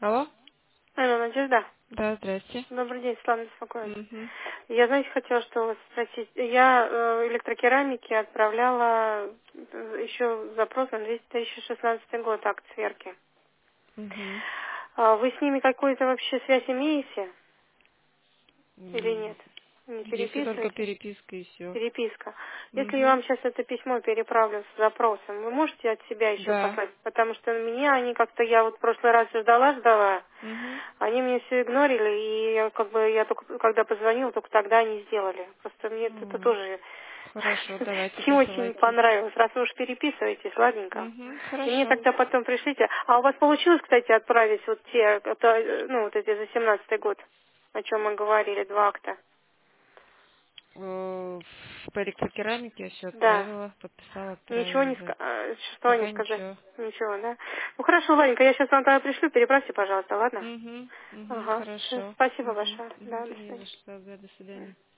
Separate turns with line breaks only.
Алло?
Алло, Надежда.
Да, здрасте.
Добрый день, Светлана беспокоит.
Угу.
Я, знаете, хотела что у вас спросить. Я электрокерамики отправляла еще запрос на 2016 год, акт сверки.
Угу.
Вы с ними какую-то вообще связь имеете или нет? Не
Если только
переписываетесь?
переписка и все.
Переписка. Если я
Угу.
вам сейчас это письмо переправлю с запросом, вы можете от себя еще
Да.
послать? Потому что меня они как-то, я вот в прошлый раз ждала,
Угу.
они мне все игнорили, и я только, когда позвонила, только тогда они сделали. Просто мне это тоже
Хорошо, давайте
не очень
присылайте.
понравилось. Раз вы уж переписываетесь, ладненько.
Угу.
И мне
Хорошо.
тогда потом пришлите. А у вас получилось, кстати, отправить вот вот эти за 17-й год, о чем мы говорили, 2 акта?
По электрокерамике я все
Да.
отправила, подписала,
Ничего
отправила,
не
да.
что они
Пока
сказали?
ничего.
Ничего, да? Ну хорошо, ладненько, я сейчас вам тогда пришлю, переправьте, пожалуйста, ладно?
Угу. Угу.
Ага, всё,
Хорошо.
спасибо
Угу.
большое.
Угу.
Да, до
Не
свидания.
за что, да, до свидания.